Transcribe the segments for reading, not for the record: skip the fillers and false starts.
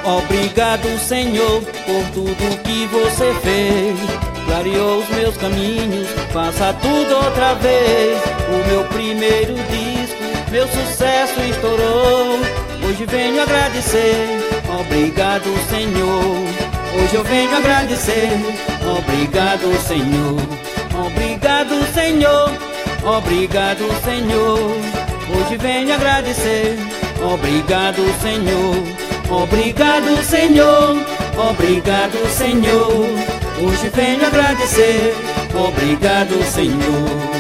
Obrigado, Senhor, por tudo que você fez. Clareou os meus caminhos, faça tudo outra vez. O meu primeiro disco, meu sucesso estourou. Hoje venho agradecer. Obrigado, Senhor. Hoje eu venho agradecer. Obrigado, Senhor. Obrigado, Senhor. Obrigado, Senhor. Hoje venho agradecer. Obrigado, Senhor. Obrigado, Senhor. Obrigado, Senhor. Hoje venho agradecer. Obrigado, Senhor.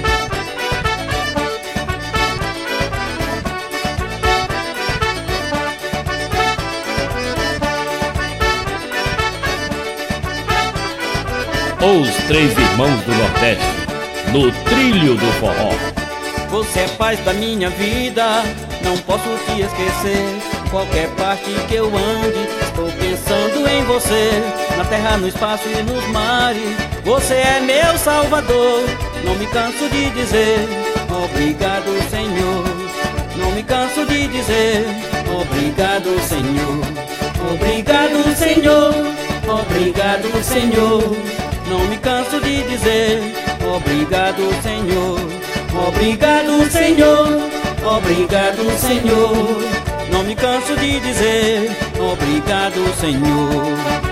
Os Três Irmãos do Nordeste, no trilho do forró. Você é paz da minha vida, não posso te esquecer. Qualquer parte que eu ande, estou pensando em você. Na terra, no espaço e nos mares, você é meu salvador. Não me canso de dizer, obrigado, Senhor. Não me canso de dizer, obrigado, Senhor. Obrigado, Senhor. Obrigado, Senhor. Não me canso de dizer, obrigado, Senhor. Obrigado, Senhor. Obrigado, Senhor. Não me canso de dizer, obrigado, Senhor.